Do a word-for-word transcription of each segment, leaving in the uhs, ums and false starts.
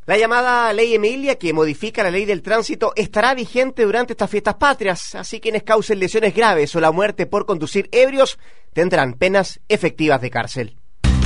La llamada Ley Emilia, que modifica la ley del tránsito, estará vigente durante estas fiestas patrias, así quienes causen lesiones graves o la muerte por conducir ebrios tendrán penas efectivas de cárcel.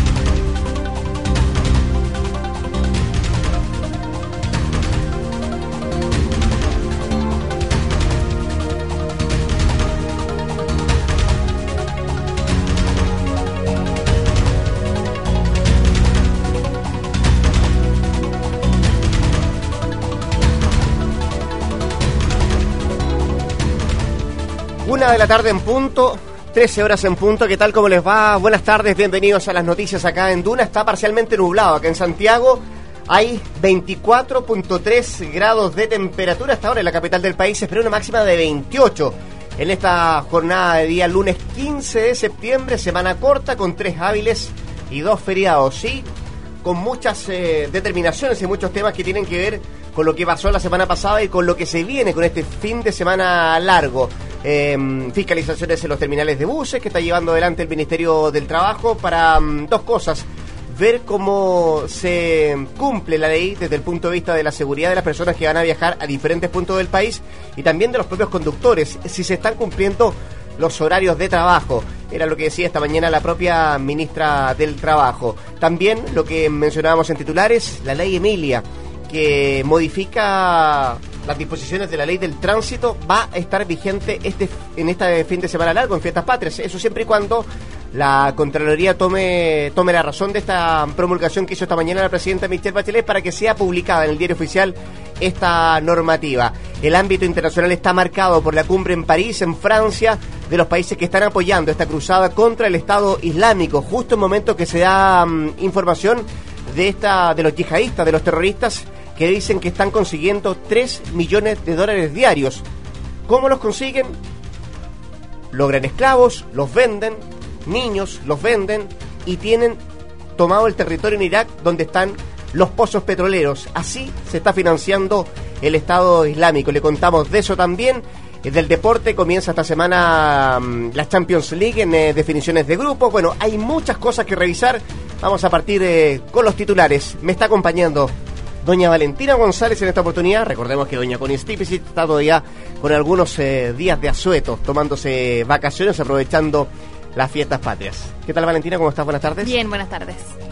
Una de la tarde en punto, trece horas en punto. ¿Qué tal? ¿Cómo les va? Buenas tardes, bienvenidos a las noticias acá en Duna. Está parcialmente nublado acá en Santiago. Hay veinticuatro punto tres grados de temperatura hasta ahora en la capital del país. Se espera una máxima de veintiocho en esta jornada de día lunes quince de septiembre. Semana corta con tres hábiles y dos feriados, ¿sí? Con muchas eh, determinaciones y muchos temas que tienen que ver con lo que pasó la semana pasada y con lo que se viene con este fin de semana largo. Eh, fiscalizaciones en los terminales de buses que está llevando adelante el Ministerio del Trabajo para um, dos cosas: ver cómo se cumple la ley desde el punto de vista de la seguridad de las personas que van a viajar a diferentes puntos del país y también de los propios conductores, si se están cumpliendo los horarios de trabajo. Era lo que decía esta mañana la propia ministra del Trabajo. También lo que mencionábamos en titulares, la Ley Emilia, que modifica las disposiciones de la ley del tránsito, va a estar vigente este en este fin de semana largo, en Fiestas Patrias. Eso siempre y cuando la Contraloría tome tome la razón de esta promulgación que hizo esta mañana la presidenta Michelle Bachelet para que sea publicada en el diario oficial esta normativa. El ámbito internacional está marcado por la cumbre en París, en Francia, de los países que están apoyando esta cruzada contra el Estado Islámico, justo en momentos que se da um, información de esta de los yihadistas, de los terroristas, que dicen que están consiguiendo tres millones de dólares diarios. ¿Cómo los consiguen? Logran esclavos, los venden, niños los venden y tienen tomado el territorio en Irak donde están los pozos petroleros. Así se está financiando el Estado Islámico. Le contamos de eso también. Del deporte comienza esta semana um, la Champions League en eh, definiciones de grupos. Bueno, hay muchas cosas que revisar. Vamos a partir eh, con los titulares. Me está acompañando doña Valentina González en esta oportunidad. Recordemos que doña Connie Stipicit está todavía con algunos eh, días de asueto, tomándose vacaciones, aprovechando las fiestas patrias. ¿Qué tal, Valentina? ¿Cómo estás? Buenas tardes. Bien, buenas tardes.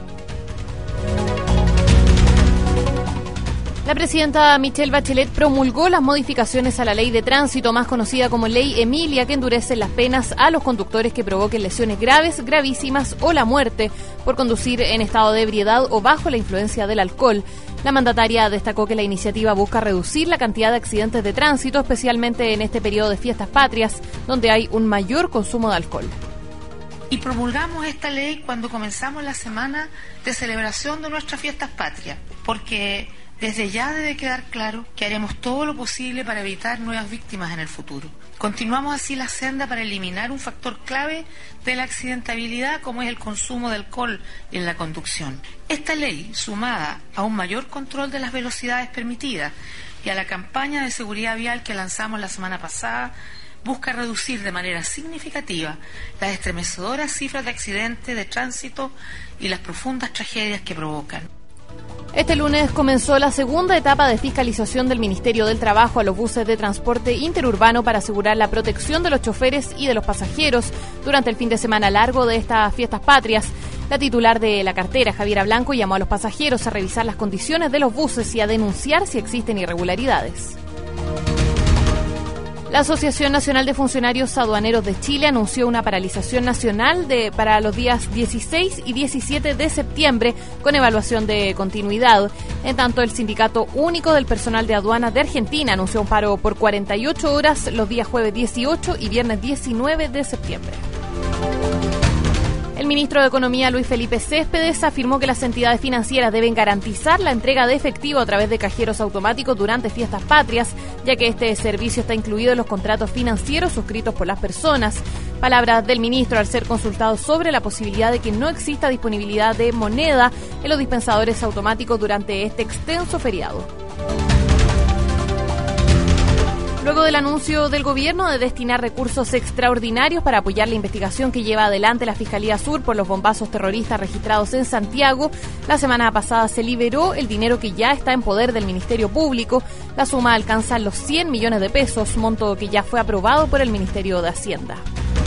La presidenta Michelle Bachelet promulgó las modificaciones a la ley de tránsito, más conocida como Ley Emilia, que endurece las penas a los conductores que provoquen lesiones graves, gravísimas o la muerte por conducir en estado de ebriedad o bajo la influencia del alcohol. La mandataria destacó que la iniciativa busca reducir la cantidad de accidentes de tránsito, especialmente en este periodo de fiestas patrias, donde hay un mayor consumo de alcohol. Y promulgamos esta ley cuando comenzamos la semana de celebración de nuestras fiestas patrias, porque desde ya debe quedar claro que haremos todo lo posible para evitar nuevas víctimas en el futuro. Continuamos así la senda para eliminar un factor clave de la accidentabilidad, como es el consumo de alcohol en la conducción. Esta ley, sumada a un mayor control de las velocidades permitidas y a la campaña de seguridad vial que lanzamos la semana pasada, busca reducir de manera significativa las estremecedoras cifras de accidentes de tránsito y las profundas tragedias que provocan. Este lunes comenzó la segunda etapa de fiscalización del Ministerio del Trabajo a los buses de transporte interurbano para asegurar la protección de los choferes y de los pasajeros durante el fin de semana largo de estas fiestas patrias. La titular de la cartera, Javiera Blanco, llamó a los pasajeros a revisar las condiciones de los buses y a denunciar si existen irregularidades. La Asociación Nacional de Funcionarios Aduaneros de Chile anunció una paralización nacional de, para los días dieciséis y diecisiete de septiembre con evaluación de continuidad. En tanto, el Sindicato Único del Personal de Aduanas de Argentina anunció un paro por cuarenta y ocho horas los días jueves dieciocho y viernes diecinueve de septiembre. El ministro de Economía, Luis Felipe Céspedes, afirmó que las entidades financieras deben garantizar la entrega de efectivo a través de cajeros automáticos durante fiestas patrias, ya que este servicio está incluido en los contratos financieros suscritos por las personas. Palabras del ministro al ser consultado sobre la posibilidad de que no exista disponibilidad de moneda en los dispensadores automáticos durante este extenso feriado. Luego del anuncio del gobierno de destinar recursos extraordinarios para apoyar la investigación que lleva adelante la Fiscalía Sur por los bombazos terroristas registrados en Santiago, la semana pasada se liberó el dinero que ya está en poder del Ministerio Público. La suma alcanza los cien millones de pesos, monto que ya fue aprobado por el Ministerio de Hacienda.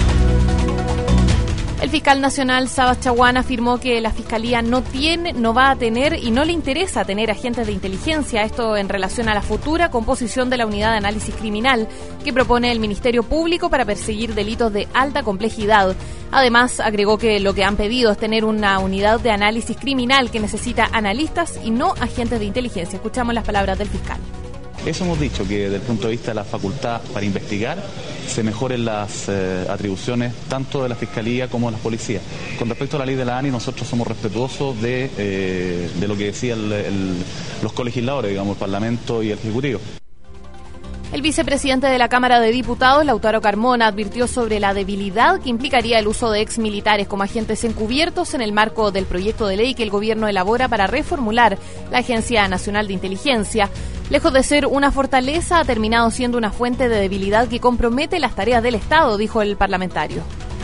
El fiscal nacional Sabas Chaguán afirmó que la Fiscalía no tiene, no va a tener y no le interesa tener agentes de inteligencia, esto en relación a la futura composición de la Unidad de Análisis Criminal que propone el Ministerio Público para perseguir delitos de alta complejidad. Además, agregó que lo que han pedido es tener una unidad de análisis criminal que necesita analistas y no agentes de inteligencia. Escuchamos las palabras del fiscal. Eso hemos dicho, que desde el punto de vista de la facultad para investigar se mejoren las eh, atribuciones tanto de la Fiscalía como de las policías. Con respecto a la ley de la A N I, nosotros somos respetuosos de, eh, de lo que decían los colegisladores, digamos, el Parlamento y el Ejecutivo. El vicepresidente de la Cámara de Diputados, Lautaro Carmona, advirtió sobre la debilidad que implicaría el uso de exmilitares como agentes encubiertos en el marco del proyecto de ley que el gobierno elabora para reformular la Agencia Nacional de Inteligencia. Lejos de ser una fortaleza, ha terminado siendo una fuente de debilidad que compromete las tareas del Estado, dijo el parlamentario.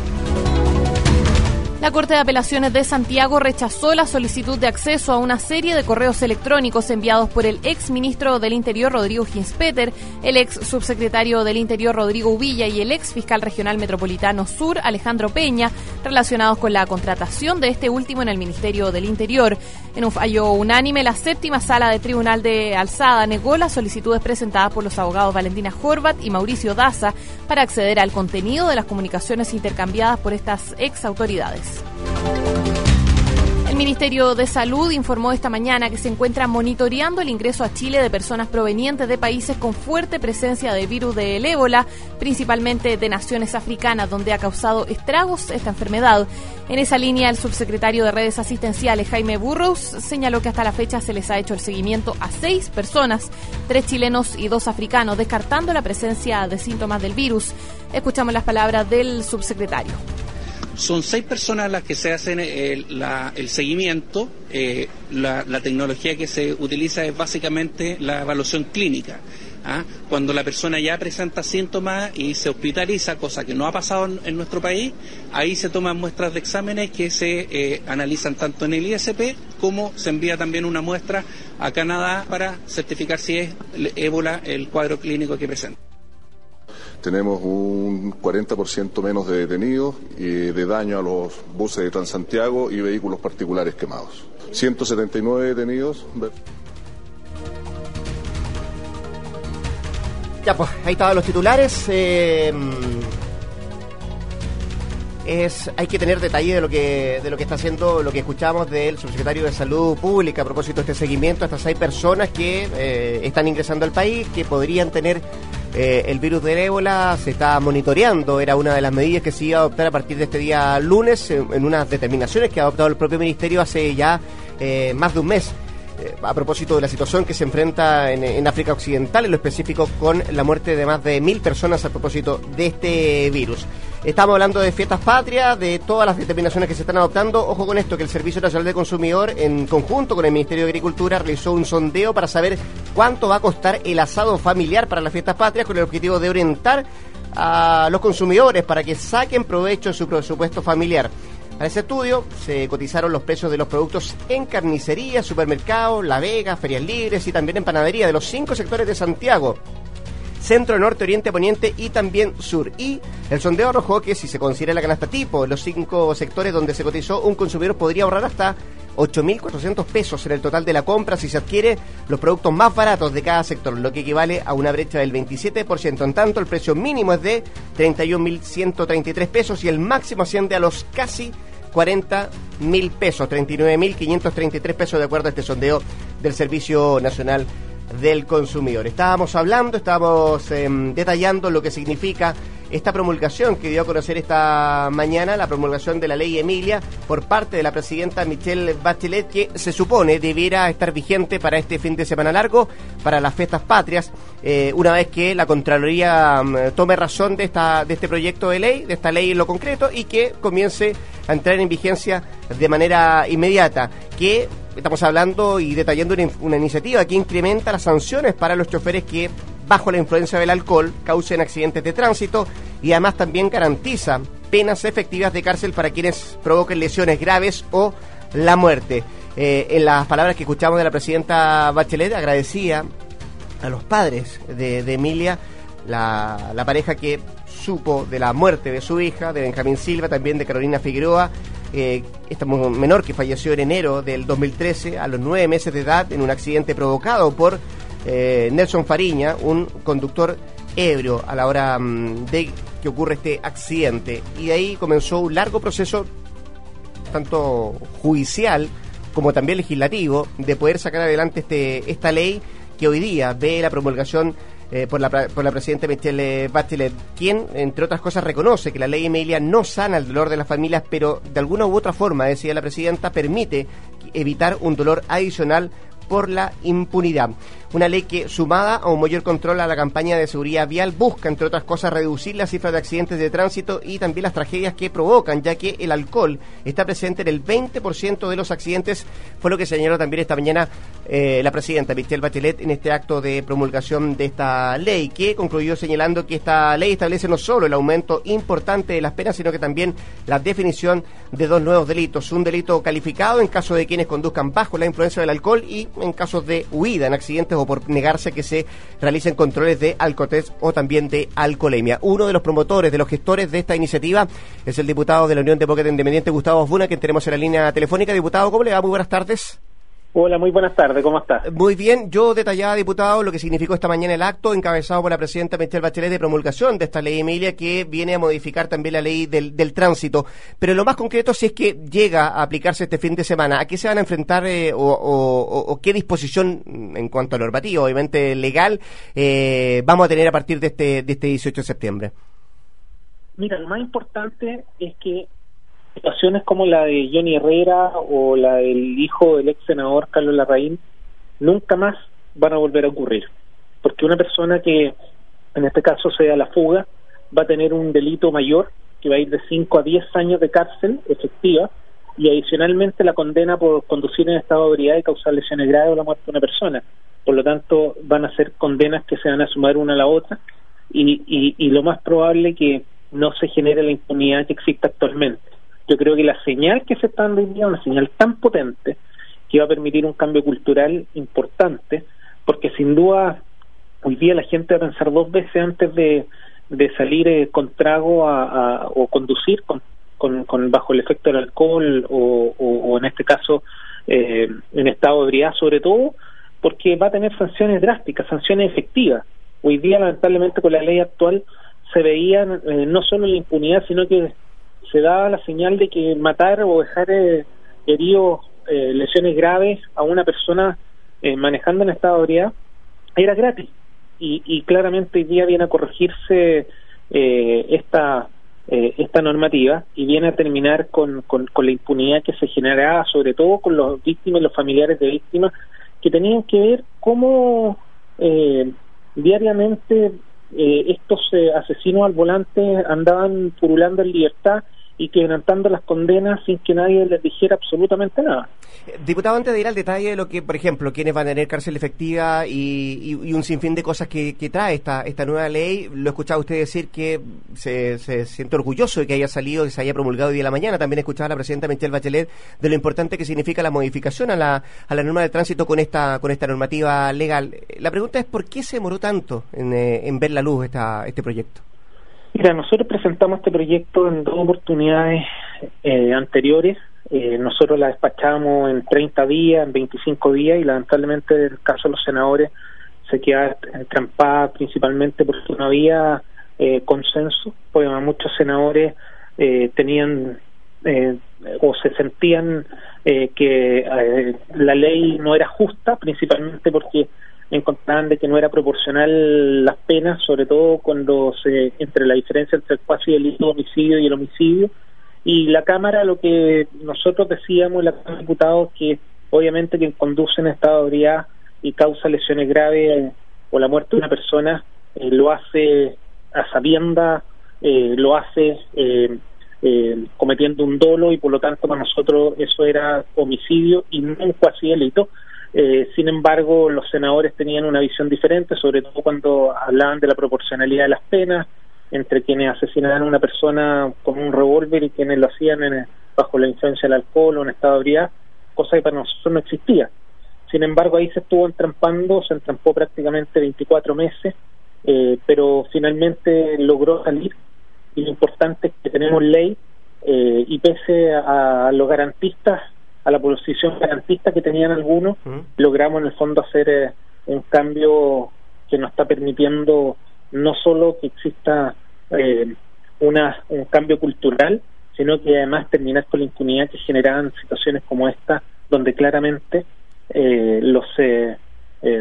La Corte de Apelaciones de Santiago rechazó la solicitud de acceso a una serie de correos electrónicos enviados por el ex ministro del Interior Rodrigo Ginspeter, el ex subsecretario del Interior Rodrigo Uvilla y el ex fiscal regional metropolitano Sur Alejandro Peña, relacionados con la contratación de este último en el Ministerio del Interior. En un fallo unánime, la séptima sala de Tribunal de Alzada negó las solicitudes presentadas por los abogados Valentina Horvat y Mauricio Daza para acceder al contenido de las comunicaciones intercambiadas por estas ex autoridades. El Ministerio de Salud informó esta mañana que se encuentra monitoreando el ingreso a Chile de personas provenientes de países con fuerte presencia de virus del ébola, principalmente de naciones africanas, donde ha causado estragos esta enfermedad. En esa línea, el subsecretario de Redes Asistenciales, Jaime Burrows, señaló que hasta la fecha se les ha hecho el seguimiento a seis personas, tres chilenos y dos africanos, descartando la presencia de síntomas del virus. Escuchamos las palabras del subsecretario. Son seis personas las que se hacen el, la, el seguimiento. Eh, la, la tecnología que se utiliza es básicamente la evaluación clínica. ¿ah? Cuando la persona ya presenta síntomas y se hospitaliza, cosa que no ha pasado en, en nuestro país, ahí se toman muestras de exámenes que se eh, analizan tanto en el I S P como se envía también una muestra a Canadá para certificar si es ébola el cuadro clínico que presenta. Tenemos un cuarenta por ciento menos de detenidos y de daño a los buses de Transantiago y vehículos particulares quemados. ciento setenta y nueve detenidos. Ya, pues, ahí estaban los titulares. Eh, es, hay que tener detalle de lo que de lo que está haciendo, lo que escuchamos del subsecretario de Salud Pública a propósito de este seguimiento a estas seis personas que eh, están ingresando al país, que podrían tener Eh, el virus del ébola. Se está monitoreando, era una de las medidas que se iba a adoptar a partir de este día lunes, en, en unas determinaciones que ha adoptado el propio ministerio hace ya eh, más de un mes, eh, a propósito de la situación que se enfrenta en, en África Occidental, en lo específico con la muerte de más de mil personas a propósito de este virus. Estamos hablando de fiestas patrias, de todas las determinaciones que se están adoptando. Ojo con esto, que el Servicio Nacional de Consumidor, en conjunto con el Ministerio de Agricultura, realizó un sondeo para saber cuánto va a costar el asado familiar para las fiestas patrias, con el objetivo de orientar a los consumidores para que saquen provecho de su presupuesto familiar. Para ese estudio se cotizaron los precios de los productos en carnicería, supermercados, La Vega, ferias libres y también en panadería de los cinco sectores de Santiago: Centro, Norte, Oriente, Poniente y también Sur. Y el sondeo arrojó que si se considera la canasta tipo en los cinco sectores donde se cotizó, un consumidor podría ahorrar hasta ocho mil cuatrocientos pesos en el total de la compra si se adquiere los productos más baratos de cada sector, lo que equivale a una brecha del veintisiete por ciento. En tanto, el precio mínimo es de treinta y un mil ciento treinta y tres pesos y el máximo asciende a los casi cuarenta mil pesos, treinta y nueve mil quinientos treinta y tres pesos, de acuerdo a este sondeo del Servicio Nacional del Consumidor. Estábamos hablando, estábamos eh, detallando lo que significa esta promulgación que dio a conocer esta mañana, la promulgación de la Ley Emilia por parte de la presidenta Michelle Bachelet, que se supone debiera estar vigente para este fin de semana largo, para las fiestas patrias, eh, una vez que la Contraloría um, tome razón de esta de este proyecto de ley, de esta ley en lo concreto, y que comience a entrar en vigencia de manera inmediata, que estamos hablando y detallando una, una iniciativa que incrementa las sanciones para los choferes que bajo la influencia del alcohol causen accidentes de tránsito, y además también garantiza penas efectivas de cárcel para quienes provoquen lesiones graves o la muerte. Eh, en las palabras que escuchamos de la presidenta Bachelet, agradecía a los padres de, de Emilia, la, la pareja que supo de la muerte de su hija, de Benjamín Silva, también de Carolina Figueroa, eh, esta menor que falleció en enero del dos mil trece a los nueve meses de edad en un accidente provocado por eh, Nelson Fariña, un conductor ebrio a la hora um, de que ocurre este accidente. Y de ahí comenzó un largo proceso, tanto judicial como también legislativo, de poder sacar adelante este esta ley que hoy día ve la promulgación eh, por la por la presidenta Michelle Bachelet, quien, entre otras cosas, reconoce que la ley Emilia no sana el dolor de las familias, pero de alguna u otra forma, decía la presidenta, permite evitar un dolor adicional por la impunidad. Una ley que, sumada a un mayor control a la campaña de seguridad vial, busca, entre otras cosas, reducir las cifras de accidentes de tránsito y también las tragedias que provocan, ya que el alcohol está presente en el veinte por ciento de los accidentes, fue lo que señaló también esta mañana eh, la presidenta Michelle Bachelet en este acto de promulgación de esta ley, que concluyó señalando que esta ley establece no solo el aumento importante de las penas, sino que también la definición de dos nuevos delitos: un delito calificado en caso de quienes conduzcan bajo la influencia del alcohol, y en casos de huida en accidentes o por negarse que se realicen controles de alcotest o también de alcoholemia. Uno de los promotores, de los gestores de esta iniciativa, es el diputado de la Unión Demócrata Independiente, Gustavo Osbuna, que tenemos en la línea telefónica. Diputado, ¿cómo le va? Muy buenas tardes. Hola, muy buenas tardes, ¿cómo estás? Muy bien, yo detallaba, diputado, lo que significó esta mañana el acto encabezado por la presidenta Michelle Bachelet de promulgación de esta ley Emilia, que viene a modificar también la ley del, del tránsito. Pero lo más concreto, si es que llega a aplicarse este fin de semana, ¿a qué se van a enfrentar eh, o, o, o qué disposición en cuanto a normativa, obviamente legal, eh, vamos a tener a partir de este, de este dieciocho de septiembre? Mira, lo más importante es que situaciones como la de Johnny Herrera o la del hijo del ex senador Carlos Larraín nunca más van a volver a ocurrir, porque una persona que en este caso se da la fuga va a tener un delito mayor que va a ir de cinco a diez años de cárcel efectiva, y adicionalmente la condena por conducir en estado de ebriedad y causar lesiones graves o la muerte de una persona. Por lo tanto, van a ser condenas que se van a sumar una a la otra, y, y, y lo más probable que no se genere la impunidad que existe actualmente. Yo creo que la señal que se está dando hoy día es una señal tan potente que va a permitir un cambio cultural importante, porque sin duda hoy día la gente va a pensar dos veces antes de, de salir eh, con trago a, a, o conducir con, con, con bajo el efecto del alcohol o, o, o en este caso eh, en estado de ebriedad, sobre todo porque va a tener sanciones drásticas, sanciones efectivas. Hoy día, lamentablemente, con la ley actual se veía eh, no solo la impunidad, sino que se daba la señal de que matar o dejar eh, heridos, eh, lesiones graves a una persona eh, manejando en estado de ebriedad era gratis, y, y claramente hoy día viene a corregirse eh, esta eh, esta normativa y viene a terminar con, con, con la impunidad que se generaba, sobre todo con los víctimas y los familiares de víctimas, que tenían que ver cómo eh, diariamente eh, estos eh, asesinos al volante andaban purulando en libertad y quebrantando las condenas sin que nadie les dijera absolutamente nada. Diputado, antes de ir al detalle de lo que, por ejemplo, quienes van a tener cárcel efectiva y, y, y un sinfín de cosas que, que trae esta esta nueva ley, lo he escuchado usted decir que se, se siente orgulloso de que haya salido, que se haya promulgado hoy día de la mañana. También escuchaba a la presidenta Michelle Bachelet de lo importante que significa la modificación a la a la norma de tránsito con esta con esta normativa legal. La pregunta es, ¿por qué se demoró tanto en, eh, en ver la luz esta este proyecto? Mira, nosotros presentamos este proyecto en dos oportunidades eh, anteriores. Eh, nosotros la despachamos en treinta días, en veinticinco días, y lamentablemente el caso de los senadores se queda entrampada principalmente porque no había eh, consenso, porque muchos senadores eh, tenían eh, o se sentían eh, que eh, la ley no era justa, principalmente porque encontraban de que no era proporcional las penas, sobre todo cuando se entre la diferencia entre el cuasi delito de homicidio y el homicidio. Y la Cámara, lo que nosotros decíamos, la Cámara de Diputados, que obviamente quien conduce en estado de ebriedad y causa lesiones graves eh, o la muerte de una persona, eh, lo hace a sabienda, eh, lo hace eh, eh, cometiendo un dolo, y por lo tanto para nosotros eso era homicidio y no un cuasi delito. Eh, sin embargo, los senadores tenían una visión diferente, sobre todo cuando hablaban de la proporcionalidad de las penas entre quienes asesinaban a una persona con un revólver y quienes lo hacían en, bajo la influencia del alcohol o en estado de ebriedad, cosa que para nosotros no existía. Sin embargo, ahí se estuvo entrampando, se entrampó prácticamente veinticuatro meses, eh, pero finalmente logró salir, y lo importante es que tenemos ley, eh, y pese a, a los garantistas, a la posición garantista que tenían algunos, uh-huh. logramos en el fondo hacer eh, un cambio que nos está permitiendo no solo que exista eh, una, un cambio cultural, sino que además terminar con la impunidad que generaban situaciones como esta, donde claramente eh, los eh, eh,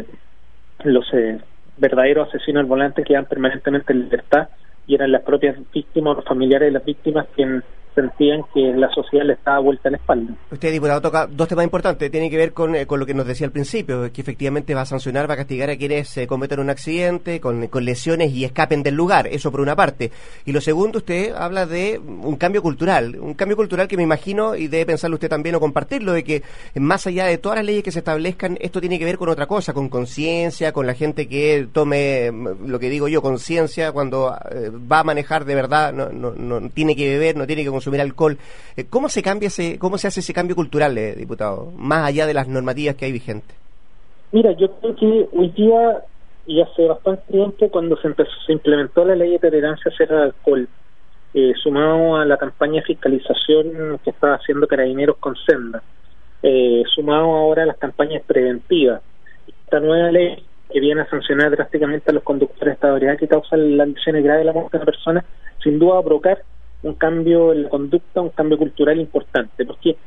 los eh, verdaderos asesinos al volante quedan permanentemente en libertad, y eran las propias víctimas o los familiares de las víctimas quienes sentían que la sociedad le estaba vuelta a la espalda. Usted, diputado, toca dos temas importantes. Tiene que ver con, eh, con lo que nos decía al principio, que efectivamente va a sancionar, va a castigar a quienes eh, cometen un accidente con, con lesiones y escapen del lugar, eso por una parte. Y lo segundo, usted habla de un cambio cultural, un cambio cultural que me imagino, y debe pensarlo usted también o compartirlo, de que más allá de todas las leyes que se establezcan, esto tiene que ver con otra cosa, con conciencia, con la gente que tome, lo que digo yo, conciencia cuando eh, va a manejar de verdad, no, no, no tiene que beber, no tiene que consumir alcohol. ¿Cómo se cambia ese, cómo se hace ese cambio cultural, eh, diputado, más allá de las normativas que hay vigentes? Mira, yo creo que hoy día, y hace bastante tiempo, cuando se empezó, se implementó la ley de tolerancia cero al alcohol, eh, sumado a la campaña de fiscalización que estaba haciendo Carabineros con Senda, eh, sumado ahora a las campañas preventivas, esta nueva ley que viene a sancionar drásticamente a los conductores de estado de ebriedad que causan las lesiones graves de la muerte de una persona, sin duda va a provocar un cambio en la conducta, un cambio cultural importante, porque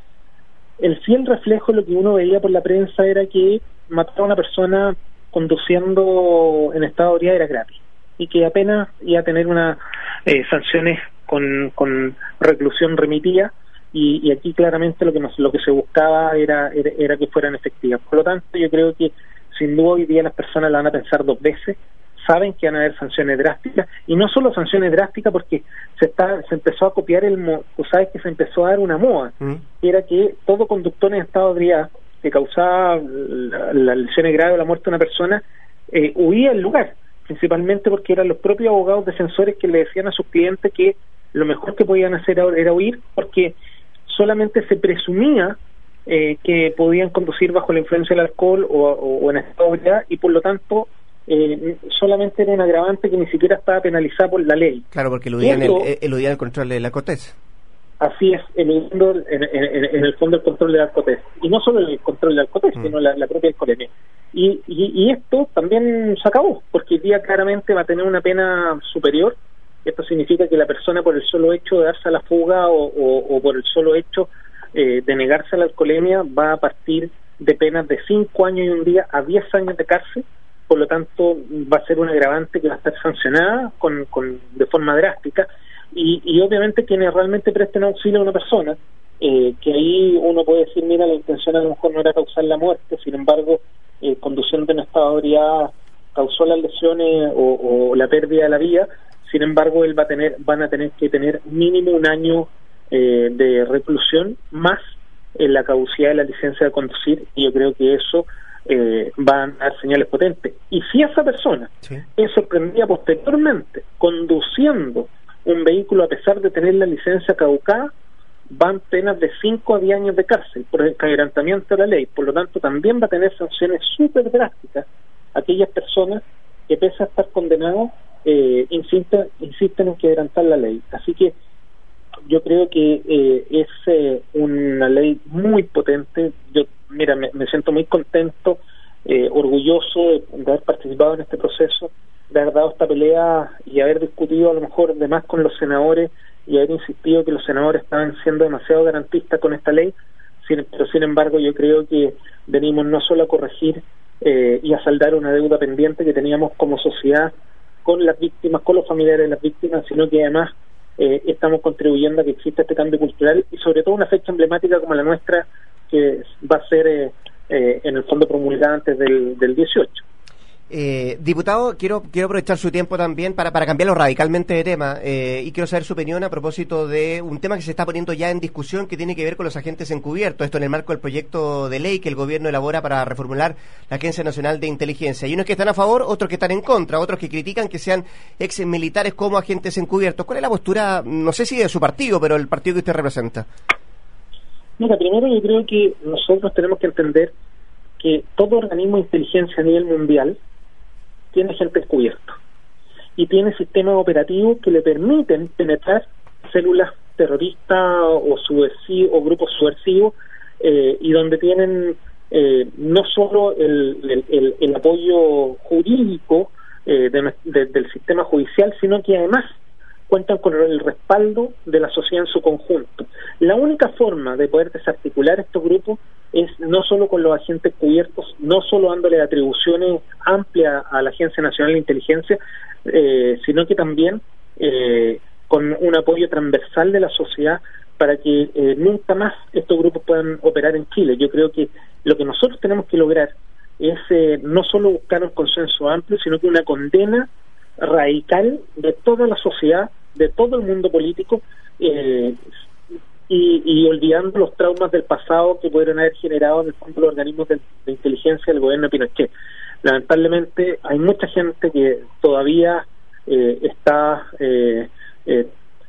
el fiel reflejo de lo que uno veía por la prensa era que matar a una persona conduciendo en estado de ebriedad era gratis, y que apenas iba a tener unas eh, sanciones con, con reclusión remitida, y, y aquí claramente lo que nos, lo que se buscaba era, era, era que fueran efectivas. Por lo tanto, yo creo que sin duda hoy día las personas la van a pensar dos veces, saben que van a haber sanciones drásticas, y no solo sanciones drásticas porque se está se empezó a copiar el mo tú sabes que se empezó a dar una moda, mm. que era que todo conductor en estado de ebriedad que causaba las la lesiones graves o la muerte de una persona eh, huía del lugar, principalmente porque eran los propios abogados defensores que le decían a sus clientes que lo mejor que podían hacer era huir, porque solamente se presumía eh, que podían conducir bajo la influencia del alcohol o, o, o en estado de ebriedad, y por lo tanto Eh, solamente era un agravante que ni siquiera estaba penalizado por la ley. Claro, porque eludían, esto, el, eludían el control de la Cortés. Así es, eludiendo en, en, en el fondo el control de la Cortés. Y no solo el control de la Cortés, mm. sino la, la propia alcoholemia. Y, y, y esto también se acabó, porque el día claramente va a tener una pena superior. Esto significa que la persona, por el solo hecho de darse a la fuga o, o, o por el solo hecho eh, de negarse a la alcoholemia, va a partir de penas de cinco años y un día a diez años de cárcel. Por lo tanto, va a ser un agravante que va a estar sancionada con, con de forma drástica, y, y obviamente quienes realmente presten auxilio a una persona, eh, que ahí uno puede decir, mira, la intención a lo mejor no era causar la muerte, sin embargo, eh, conduciendo en estado de ebriedad causó las lesiones o, o la pérdida de la vida, sin embargo, él va a tener, van a tener que tener mínimo un año eh, de reclusión más en la caducidad de la licencia de conducir, y yo creo que eso Eh, van a dar señales potentes. Y si esa persona sí. es sorprendida posteriormente conduciendo un vehículo a pesar de tener la licencia caducada, van penas de cinco a diez años de cárcel por el quebrantamiento de la ley. Por lo tanto, también va a tener sanciones súper drásticas aquellas personas que, pese a estar condenados, eh, insisten, insisten en quebrantar la ley. Así que yo creo que eh, es eh, una ley muy potente. Yo Mira, me, me siento muy contento, eh, orgulloso de, de haber participado en este proceso, de haber dado esta pelea y haber discutido a lo mejor de más con los senadores y haber insistido que los senadores estaban siendo demasiado garantistas con esta ley, sin, pero sin embargo yo creo que venimos no solo a corregir eh, y a saldar una deuda pendiente que teníamos como sociedad con las víctimas, con los familiares de las víctimas, sino que además eh, estamos contribuyendo a que exista este cambio cultural, y sobre todo una fecha emblemática como la nuestra, que va a ser eh, eh, en el fondo promulgada antes del, del dieciocho. Eh, diputado, quiero quiero aprovechar su tiempo también para, para cambiarlo radicalmente de tema eh, y quiero saber su opinión a propósito de un tema que se está poniendo ya en discusión que tiene que ver con los agentes encubiertos, esto en el marco del proyecto de ley que el gobierno elabora para reformular la Agencia Nacional de Inteligencia. Hay unos que están a favor, otros que están en contra, otros que critican que sean ex militares como agentes encubiertos. ¿Cuál es la postura, no sé si de su partido, pero el partido que usted representa? Mira, primero yo creo que nosotros tenemos que entender que todo organismo de inteligencia a nivel mundial tiene gente encubierto y tiene sistemas operativos que le permiten penetrar células terroristas o subversivos o grupos subversivos eh, y donde tienen eh, no solo el, el, el, el apoyo jurídico eh, de, de, del sistema judicial, sino que además cuentan con el respaldo de la sociedad en su conjunto. La única forma de poder desarticular estos grupos es no solo con los agentes cubiertos, no solo dándole atribuciones amplias a la Agencia Nacional de Inteligencia, eh, sino que también eh, con un apoyo transversal de la sociedad para que eh, nunca más estos grupos puedan operar en Chile. Yo creo que lo que nosotros tenemos que lograr es eh, no solo buscar un consenso amplio, sino que una condena radical de toda la sociedad, de todo el mundo político, eh, y, y olvidando los traumas del pasado que pudieron haber generado en el fondo los organismos de, de inteligencia del gobierno de Pinochet. Lamentablemente hay mucha gente que todavía eh, está eh, eh,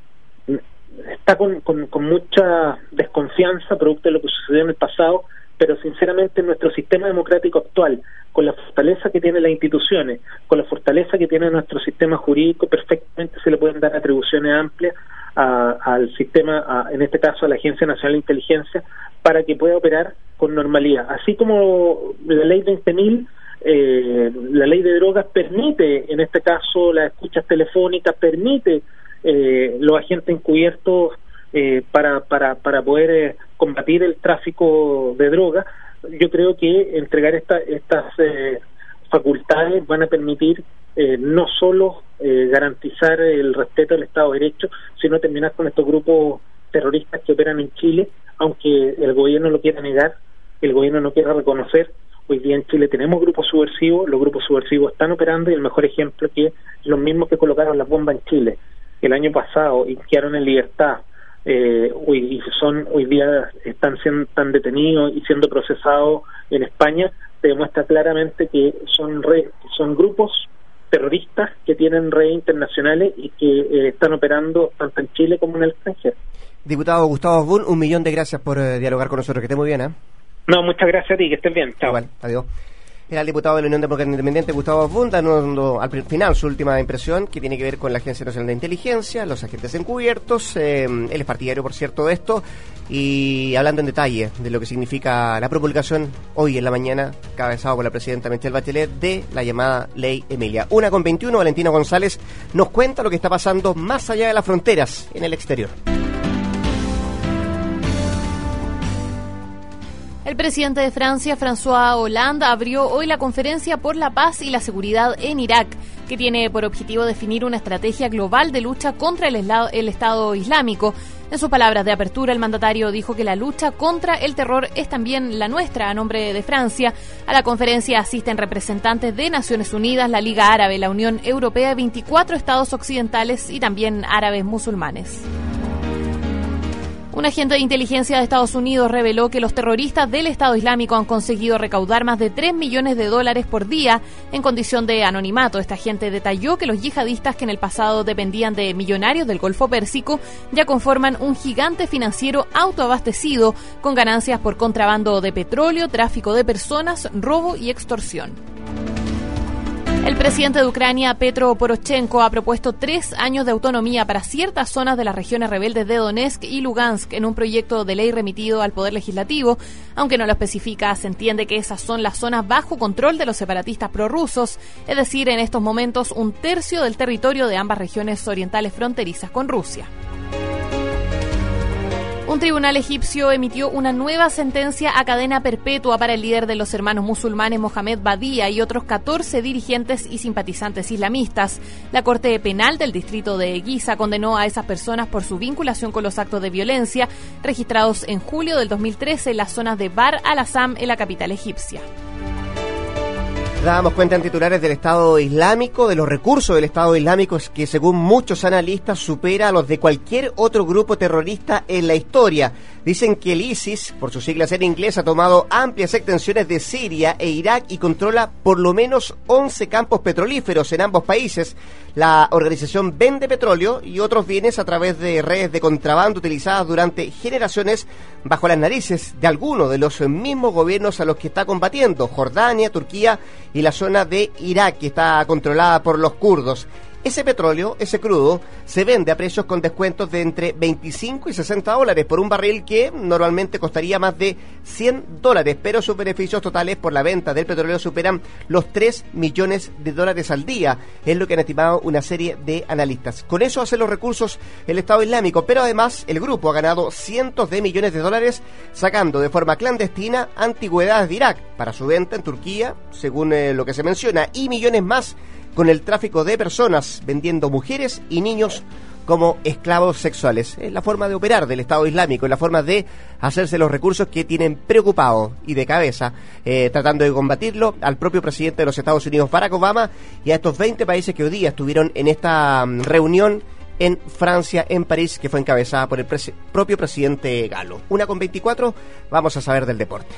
está con, con, con mucha desconfianza producto de lo que sucedió en el pasado, pero sinceramente nuestro sistema democrático actual, con la fortaleza que tienen las instituciones, con la fortaleza que tiene nuestro sistema jurídico, perfectamente se le pueden dar atribuciones amplias a, al sistema, a, en este caso a la Agencia Nacional de Inteligencia, para que pueda operar con normalidad. Así como la ley veinte mil, eh, la ley de drogas permite, en este caso, las escuchas telefónicas, permite eh, los agentes encubiertos eh, para, para, para poder eh, combatir el tráfico de drogas. Yo creo que entregar esta, estas eh, facultades van a permitir eh, no solo eh, garantizar el respeto del Estado de Derecho, sino terminar con estos grupos terroristas que operan en Chile, aunque el gobierno lo quiera negar, el gobierno no quiera reconocer. Hoy día en Chile tenemos grupos subversivos, los grupos subversivos están operando y el mejor ejemplo que los mismos que colocaron las bombas en Chile el año pasado y quedaron en libertad. Eh, hoy, y son hoy día están siendo tan detenidos y siendo procesados en España, se demuestra claramente que son re, son grupos terroristas que tienen redes internacionales y que eh, están operando tanto en Chile como en el extranjero. Diputado Gustavo Osbun, un millón de gracias por eh, dialogar con nosotros, que esté muy bien. ¿eh? No, muchas gracias a ti, que estés bien. Chao. Igual, adiós. Era el diputado de la Unión Democrática Independiente, Gustavo Osbun, dando al final su última impresión, que tiene que ver con la Agencia Nacional de Inteligencia, los agentes encubiertos. Eh, él es partidario, por cierto, de esto, y hablando en detalle de lo que significa la promulgación hoy en la mañana, cabezado por la presidenta Michelle Bachelet, de la llamada Ley Emilia. Una con veintiuno, Valentina González nos cuenta lo que está pasando más allá de las fronteras, en el exterior. El presidente de Francia, François Hollande, abrió hoy la Conferencia por la Paz y la Seguridad en Irak, que tiene por objetivo definir una estrategia global de lucha contra el, esla- el Estado Islámico. En sus palabras de apertura, el mandatario dijo que la lucha contra el terror es también la nuestra, a nombre de Francia. A la conferencia asisten representantes de Naciones Unidas, la Liga Árabe, la Unión Europea, veinticuatro estados occidentales y también árabes musulmanes. Un agente de inteligencia de Estados Unidos reveló que los terroristas del Estado Islámico han conseguido recaudar más de tres millones de dólares por día en condición de anonimato. Este agente detalló que los yihadistas, que en el pasado dependían de millonarios del Golfo Pérsico, ya conforman un gigante financiero autoabastecido con ganancias por contrabando de petróleo, tráfico de personas, robo y extorsión. El presidente de Ucrania, Petro Poroshenko, ha propuesto tres años de autonomía para ciertas zonas de las regiones rebeldes de Donetsk y Lugansk en un proyecto de ley remitido al Poder Legislativo. Aunque no lo especifica, se entiende que esas son las zonas bajo control de los separatistas prorrusos, es decir, en estos momentos un tercio del territorio de ambas regiones orientales fronterizas con Rusia. Un tribunal egipcio emitió una nueva sentencia a cadena perpetua para el líder de los hermanos musulmanes Mohamed Badia y otros catorce dirigentes y simpatizantes islamistas. La Corte Penal del distrito de Giza condenó a esas personas por su vinculación con los actos de violencia registrados en julio del dos mil trece en las zonas de Bar al-Assam, en la capital egipcia. Dábamos cuenta en titulares del Estado Islámico, de los recursos del Estado Islámico que según muchos analistas supera a los de cualquier otro grupo terrorista en la historia. Dicen que el ISIS, por sus siglas en inglés, ha tomado amplias extensiones de Siria e Irak y controla por lo menos once campos petrolíferos en ambos países. La organización vende petróleo y otros bienes a través de redes de contrabando utilizadas durante generaciones bajo las narices de algunos de los mismos gobiernos a los que está combatiendo, Jordania, Turquía y la zona de Irak, que está controlada por los kurdos. Ese petróleo, ese crudo, se vende a precios con descuentos de entre veinticinco y sesenta dólares por un barril que normalmente costaría más de cien dólares, pero sus beneficios totales por la venta del petróleo superan los tres millones de dólares al día, es lo que han estimado una serie de analistas. Con eso hace los recursos el Estado Islámico, pero además el grupo ha ganado cientos de millones de dólares sacando de forma clandestina antigüedades de Irak para su venta en Turquía, según eh, lo que se menciona, y millones más con el tráfico de personas, vendiendo mujeres y niños como esclavos sexuales. Es la forma de operar del Estado Islámico, es la forma de hacerse los recursos que tienen preocupado y de cabeza, eh, tratando de combatirlo al propio presidente de los Estados Unidos, Barack Obama, y a estos veinte países que hoy día estuvieron en esta um, reunión en Francia, en París, que fue encabezada por el presi- propio presidente galo. Una con veinticuatro, vamos a saber del deporte.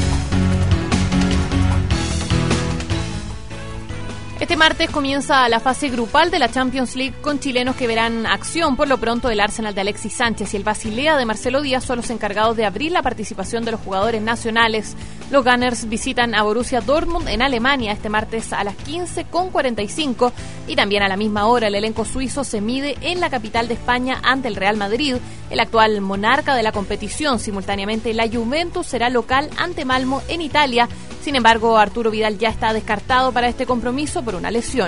Este martes comienza la fase grupal de la Champions League con chilenos que verán acción. Por lo pronto, el Arsenal de Alexis Sánchez y el Basilea de Marcelo Díaz son los encargados de abrir la participación de los jugadores nacionales. Los Gunners visitan a Borussia Dortmund en Alemania este martes a las quince con cuarenta y cinco y también a la misma hora el elenco suizo se mide en la capital de España ante el Real Madrid, el actual monarca de la competición. Simultáneamente, la Juventus será local ante Malmo en Italia. Sin embargo, Arturo Vidal ya está descartado para este compromiso por una lesión.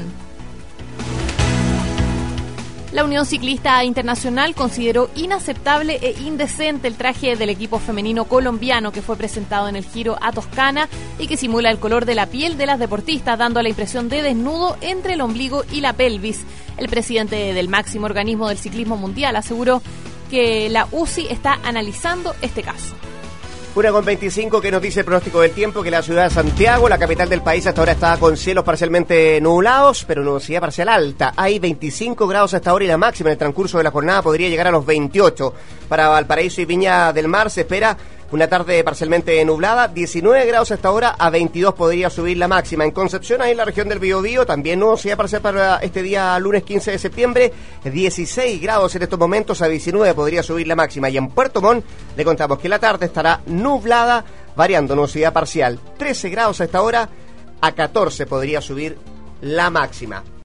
La Unión Ciclista Internacional consideró inaceptable e indecente el traje del equipo femenino colombiano que fue presentado en el Giro a Toscana y que simula el color de la piel de las deportistas, dando la impresión de desnudo entre el ombligo y la pelvis. El presidente del máximo organismo del ciclismo mundial aseguró que la U C I está analizando este caso. Una con veinticinco, que nos dice el pronóstico del tiempo, que la ciudad de Santiago, la capital del país, hasta ahora está con cielos parcialmente nublados, pero nubosidad parcial alta. Hay veinticinco grados hasta ahora y la máxima en el transcurso de la jornada podría llegar a los veintiocho. Para Valparaíso y Viña del Mar se espera una tarde parcialmente nublada, diecinueve grados hasta ahora, a veintidós podría subir la máxima. En Concepción, ahí en la región del Biobío, también nubosidad parcial para este día lunes quince de septiembre, dieciséis grados en estos momentos, a diecinueve podría subir la máxima. Y en Puerto Montt le contamos que la tarde estará nublada, variando nubosidad parcial, trece grados a esta hora, a catorce podría subir la máxima.